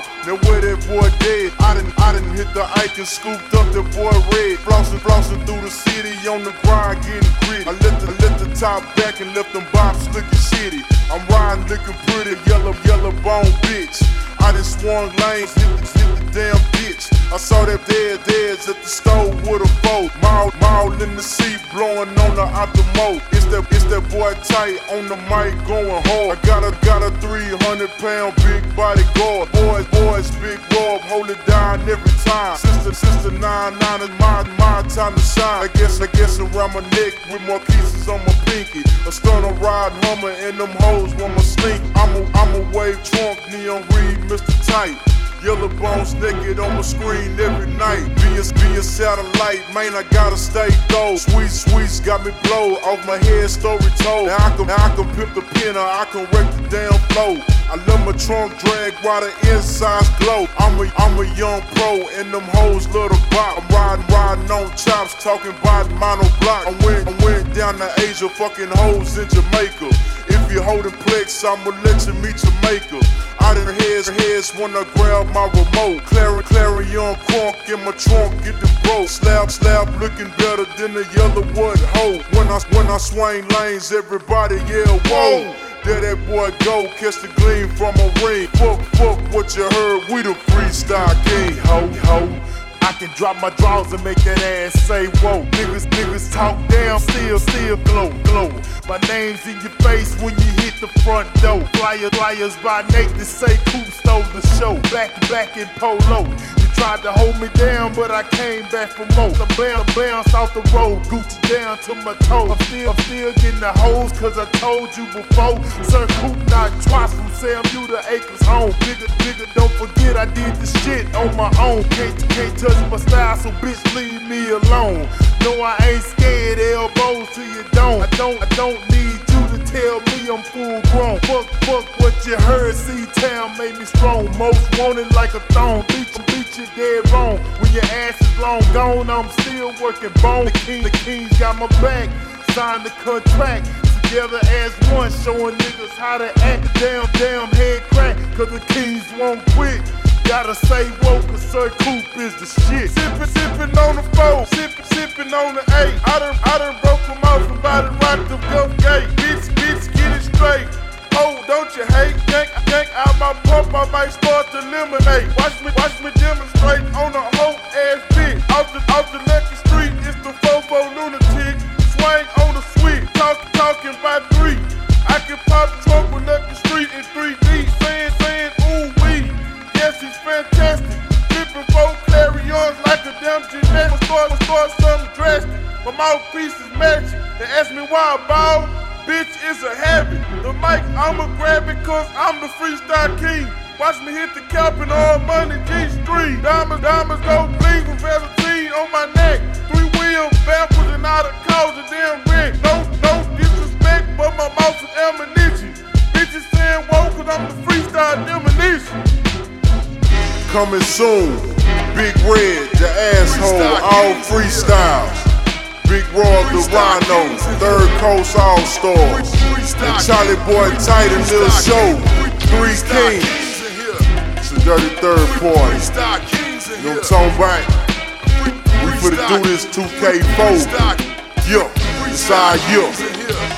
dog. Now where that boy dead? I done hit the Ike and scooped up that boy red. Flossing through the city on the grind, getting gritty. I lift the top back and left them bops looking shitty. I'm riding looking pretty, yellow bone bitch. I done swung lanes, hit the damn ditch. I saw that deads at the stove with a foe. Maul in the seat, blowing on the optimo. It's that boy tight on the mic going hard. I got a 300-pound big body guard. Boys, big Rob, hold it down every time. Sister 99 is my time to shine. I guess around my neck with more pieces on my pinky. A stunner ride Hummer and them hoes want my slink. I'm a wave trunk, neon read, Mr. Tight. Yellow bones naked on my screen every night. Be a satellite, man, I gotta stay though. Sweets got me blow off my head, story told. Now I can pimp the pen, or I can wreck the damn flow. I love my trunk drag while the insides glow. I'm a young pro and them hoes love the bop. I'm riding on chops, talking about mono block. I went down to Asia, fucking hoes in Jamaica. If you holding plex, I'ma let you meet your maker. Out in heads when I grab my remote. Clarion crunk in my trunk, get the bro. Slab looking better than the yellow wood hoe. When I swing lanes, everybody yell whoa. There that boy go, catch the gleam from a ring. Fuck what you heard, we the freestyle king, ho. I can drop my drawers and make that ass say whoa. Niggas talk down, still glow. My name's in your face when you hit the front door. Flyers by Nate to say Coop stole the show. Back in polo. You tried to hold me down, but I came back for more. I bounced off the road, Gucci down to my toes. I'm still getting the hoes, cause I told you before. Sir Coop knocked twice from Sam U to Acres home. Nigga, don't forget I did the shit on my own. Can't touch my style, so bitch leave me alone. No, I ain't scared, elbows to your dome. I don't need you to tell me I'm full grown. Fuck what you heard, C-Town made me strong. Most wanted like a thong, beat you dead wrong. When your ass is long gone, I'm still working bone. The Kings got my back, signed the contract. Together as one, showing niggas how to act. Damn head crack, cause the Kings won't quit. Gotta say whoa, cause Sir Coop is the shit. Sippin' on the 4, sippin' on the 8. I done broke them off from Body Rock to Gulf Gate. Bitch, get it straight. Oh, don't you hate? Yank out my pump, I might start to eliminate. Watch me demonstrate on a whole ass bitch. Off the Lucky Street, it's the Fofo lunatic. Swing on the sweet, talking by 3. I can pop trunk with Lucky Street in 3D. Saying, ooh wee. Yes, he's fantastic. Flipping 4 clarions like a damn gymnast. Start something drastic. My mouthpiece is magic. They ask me why I ball. Bitch, it's a habit. The mic, I'ma grab it cause I'm the freestyle king. Watch me hit the cap and all money G-string. Diamonds go bling with velveteen on my neck. 3 wheels backwards and out of cause a damn wreck. No disrespect, but my mouth is ammunition. Bitches saying whoa cause I'm the freestyle demolition. Coming soon, Big Red, the asshole, all freestyles. Big Rob, the Rhino, Third Coast All-Stars. And Charlie Boy Tight and Lil Show, 3 Kings. It's a dirty third party. You know what I'm talking about? We finna do this 2K4. Yeah, it's our year.